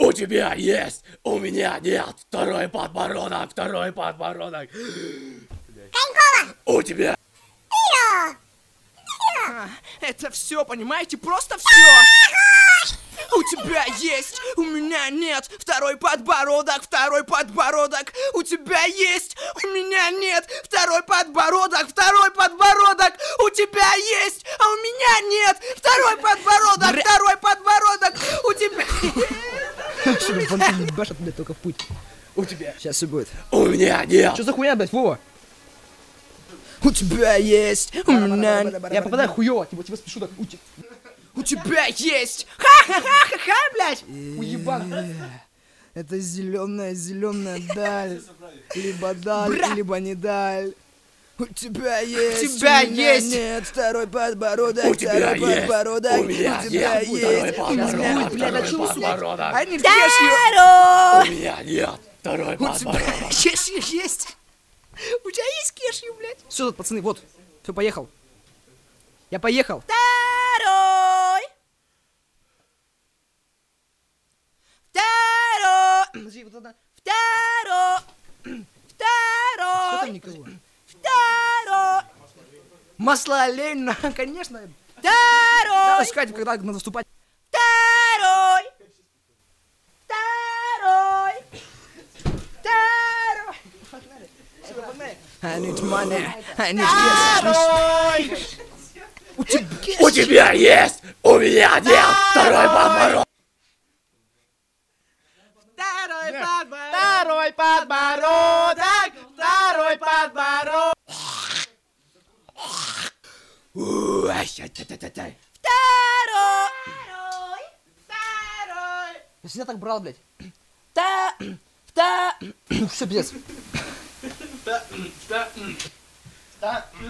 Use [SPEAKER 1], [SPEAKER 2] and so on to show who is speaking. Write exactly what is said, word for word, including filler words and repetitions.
[SPEAKER 1] У тебя есть, у меня нет. Второй подбородок, второй подбородок.
[SPEAKER 2] Конькова!
[SPEAKER 1] У тебя...
[SPEAKER 3] А, это все, понимаете? Просто все. У тебя есть, у меня нет. Второй подбородок, второй подбородок. У тебя есть, у меня нет. Второй подбородок, второй подбородок. У тебя есть, а у меня нет. Второй подбородок, второй подбородок. У тебя...
[SPEAKER 4] Чтобы фонтан не башат, блядь, только в путь.
[SPEAKER 1] У тебя...
[SPEAKER 4] Сейчас все будет.
[SPEAKER 1] У меня нет.
[SPEAKER 4] Что за хуйня, блядь, Вова?
[SPEAKER 3] У тебя есть, у меня...
[SPEAKER 4] Я попадаю хуёво, типа, типа спешу так. Ути.
[SPEAKER 3] У тебя есть. Ха-ха-ха-ха-ха, блядь.
[SPEAKER 4] Уебан.
[SPEAKER 5] Это зеленая, зеленая даль. Либо даль,
[SPEAKER 3] Бра.
[SPEAKER 5] либо не даль. У тебя есть,
[SPEAKER 3] У тебя
[SPEAKER 5] у меня
[SPEAKER 3] есть.
[SPEAKER 5] нет. Второй подбородок,
[SPEAKER 1] У тебя
[SPEAKER 5] второй
[SPEAKER 1] есть.
[SPEAKER 5] подбородок.
[SPEAKER 1] У меня
[SPEAKER 5] тебя
[SPEAKER 1] нет.
[SPEAKER 5] есть.
[SPEAKER 1] Второй
[SPEAKER 5] У меня
[SPEAKER 1] подбородок,
[SPEAKER 3] блядь, а чё
[SPEAKER 1] второй
[SPEAKER 3] вы, сука?
[SPEAKER 1] подбородок.
[SPEAKER 3] А не ешь её.
[SPEAKER 2] Второй!
[SPEAKER 1] У меня нет. Второй
[SPEAKER 3] У тебя
[SPEAKER 1] подбородок.
[SPEAKER 3] кешью есть. У тебя есть кешью, блядь.
[SPEAKER 4] Все тут, пацаны, вот. Все, поехал. Я поехал.
[SPEAKER 2] Второй! Второй!
[SPEAKER 4] Подожди, вот это.
[SPEAKER 2] Второй!
[SPEAKER 4] Что
[SPEAKER 2] Второй!
[SPEAKER 4] там никого?
[SPEAKER 2] Второй!
[SPEAKER 4] Масло олень, конечно.
[SPEAKER 2] Второй!
[SPEAKER 4] Надо искать, когда надо вступать.
[SPEAKER 2] Второй! Второй! Второй!
[SPEAKER 5] I need money. I need cash.
[SPEAKER 1] У тебя есть. У меня нет. Второй подбородок.
[SPEAKER 3] Второй подбородок. Второй подбородок. Второй подбородок.
[SPEAKER 2] Второй! Второй!
[SPEAKER 4] Я всегда так брал, блядь.
[SPEAKER 2] Та... Та...
[SPEAKER 4] Все, пиздец.